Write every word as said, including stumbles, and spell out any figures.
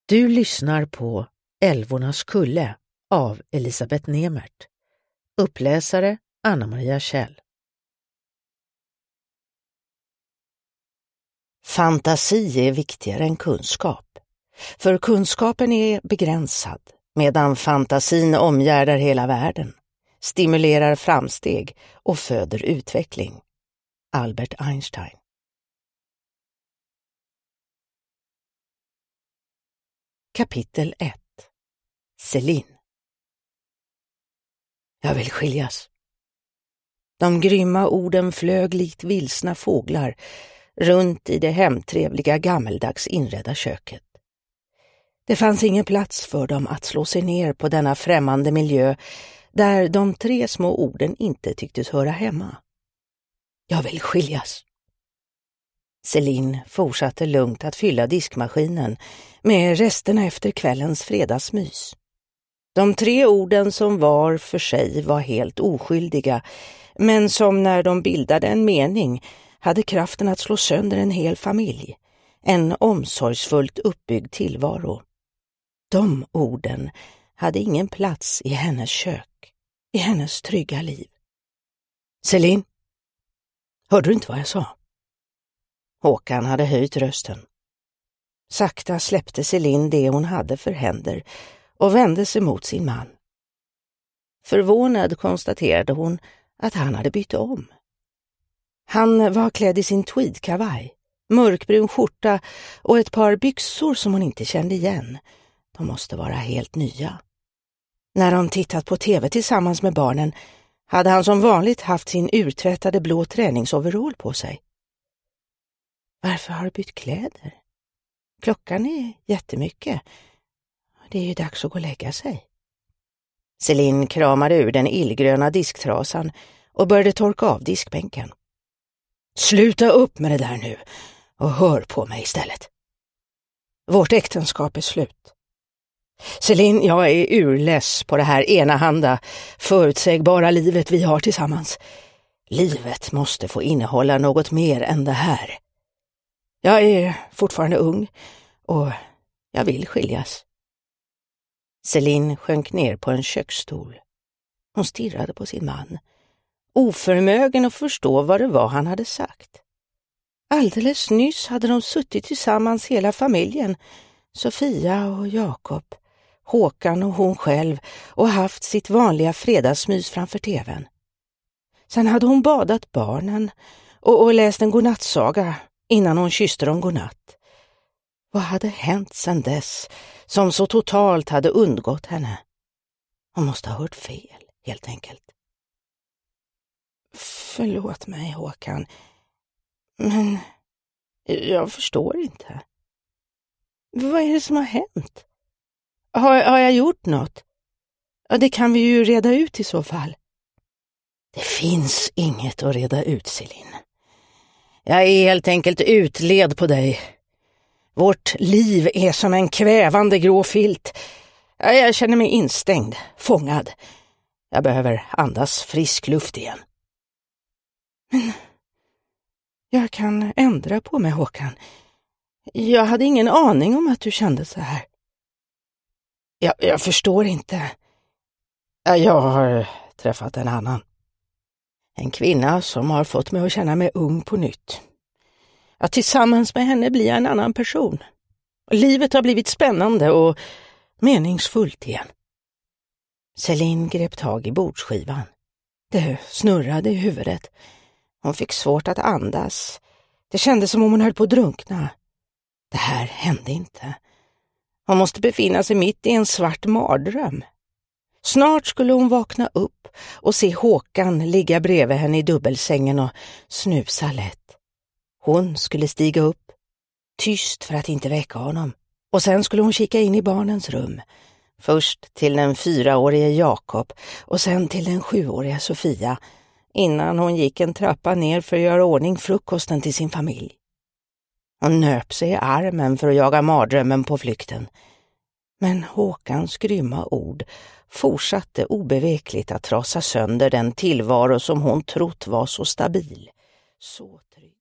Du lyssnar på Älvornas kulle av Elisabeth Nemert. Uppläsare Anna-Maria Kjell. Fantasi är viktigare än kunskap. För kunskapen är begränsad, medan fantasin omgärdar hela världen, stimulerar framsteg och föder utveckling. Albert Einstein. Kapitel ett. Céline. Jag vill skiljas. De grymma orden flög likt vilsna fåglar runt i det hemtrevliga gammeldags inredda köket. Det fanns ingen plats för dem att slå sig ner på denna främmande miljö där de tre små orden inte tycktes höra hemma. Jag vill skiljas. Céline fortsatte lugnt att fylla diskmaskinen med resterna efter kvällens fredagsmys. De tre orden som var för sig var helt oskyldiga, men som när de bildade en mening hade kraften att slå sönder en hel familj, en omsorgsfullt uppbyggd tillvaro. De orden hade ingen plats i hennes kök, i hennes trygga liv. Céline, hörde du inte vad jag sa? Håkan hade höjt rösten. Sakta släppte Céline det hon hade för händer och vände sig mot sin man. Förvånad konstaterade hon att han hade bytt om. Han var klädd i sin tweedkavaj, mörkbrun skjorta och ett par byxor som hon inte kände igen. De måste vara helt nya. När de tittat på tv tillsammans med barnen hade han som vanligt haft sin urtvättade blå träningsoverall på sig. Varför har du bytt kläder? Klockan är jättemycket. Det är ju dags att gå och lägga sig. Céline kramade ur den illgröna disktrasan och började torka av diskbänken. Sluta upp med det där nu och hör på mig istället. Vårt äktenskap är slut. Céline, jag är urless på det här enahanda, förutsägbara livet vi har tillsammans. Livet måste få innehålla något mer än det här. Jag är fortfarande ung och jag vill skiljas. Céline sjönk ner på en köksstol. Hon stirrade på sin man, oförmögen att förstå vad det var han hade sagt. Alldeles nyss hade de suttit tillsammans hela familjen, Sofia och Jakob, Håkan och hon själv, och haft sitt vanliga fredagsmys framför tvn. Sen hade hon badat barnen och, och läst en godnattsaga innan hon kysste dem godnatt. Vad hade hänt sedan dess som så totalt hade undgått henne? Hon måste ha hört fel, helt enkelt. Förlåt mig, Håkan. Men jag förstår inte. Vad är det som har hänt? Har, har jag gjort något? Ja, det kan vi ju reda ut i så fall. Det finns inget att reda ut, Céline. Jag är helt enkelt utled på dig. Vårt liv är som en kvävande grå filt. Jag känner mig instängd, fångad. Jag behöver andas frisk luft igen. Men jag kan ändra på mig, Håkan. Jag hade ingen aning om att du kände så här. Jag, jag förstår inte. Jag har träffat en annan. En kvinna som har fått mig att känna mig ung på nytt. Att tillsammans med henne blir jag en annan person. Livet har blivit spännande och meningsfullt igen. Céline grep tag i bordsskivan. Det snurrade i huvudet. Hon fick svårt att andas. Det kändes som om hon höll på att drunkna. Det här hände inte. Hon måste befinna sig mitt i en svart mardröm. Snart skulle hon vakna upp och se Håkan ligga bredvid henne i dubbelsängen och snusa lätt. Hon skulle stiga upp, tyst för att inte väcka honom. Och sen skulle hon kika in i barnens rum. Först till den fyraårige Jakob och sen till den sjuåriga Sofia, innan hon gick en trappa ner för att göra ordning frukosten till sin familj. Hon nöp sig i armen för att jaga mardrömmen på flykten. Men Håkans grymma ord fortsatte obevekligt att trasa sönder den tillvaro som hon trott var så stabil, så trygg.